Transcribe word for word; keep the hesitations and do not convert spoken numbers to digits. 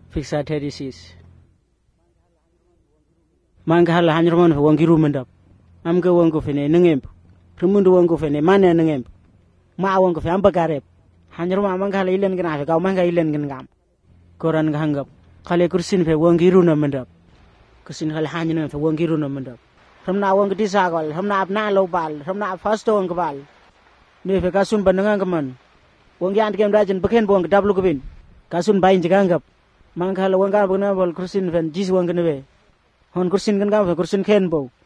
fixaterisis. Manghal hanyrman wangiru mendap. Am ga wangu fene nengemp. Rumundu wangu fene mana nengemp. Ma wangu fe ambagarep. Hanyrma manghal ilen gana fe kau mangga ilen gan gam. Koran ganggap. Kale kursin fe wangiru na mendap. Kursin kale hanyna fe wangiru na mendap. Ramna wang disagol, ramna apna lobal, ramna fasto wang bal. Ni fe kasun bandangan kaman. Wang yan kem dajen beken wang dablu kebin. Kasun bain jaganggap. Manghal wang ga bana bol kursin fen jis wang gane be. Hon kursin kan gam kursin ken bo.